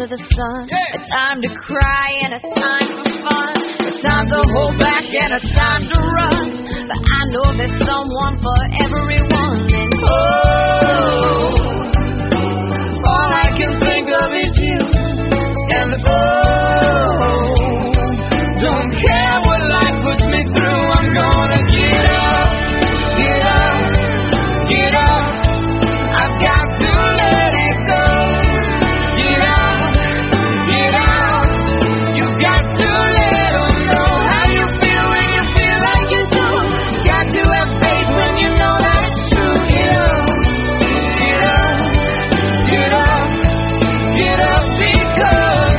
under the sun. A time to cry and a time for fun. A time to hold back and a time to run. But I know there's someone for everyone. And oh, all I can think of is you. And oh, don't care what life puts me through. I'm gonna get up, get up, get up. I've got to let it go. Get out, get out. You've got to let them know how you feel when you feel like you do. Got to have faith when you know that it's true. Get up, get up, get up, get up, because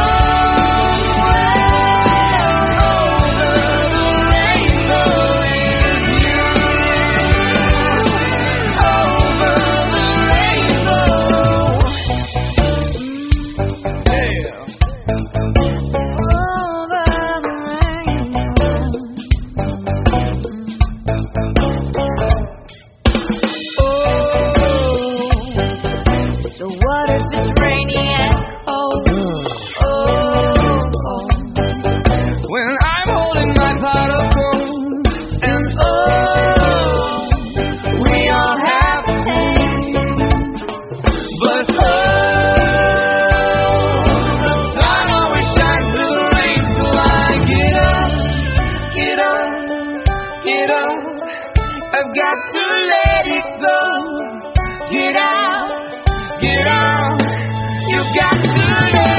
I've got to let it go. Get out, you've got to let